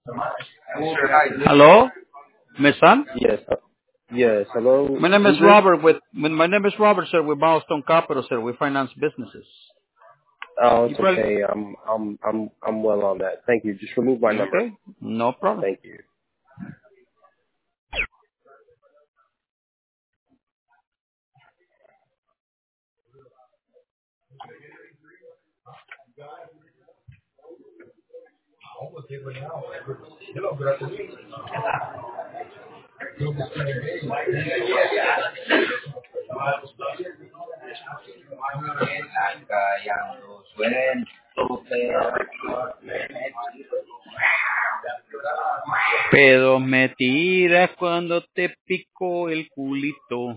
Hello, my son. Yes. Yes. Hello. My name is Who's this? Robert. My name is Robert, sir. With Milestone Capital, sir. We finance businesses. Oh, You it's probably okay. I'm well on that. Thank you. Just remove my number. okay? No problem. Thank you. Pedos me tiras cuando te pico el culito.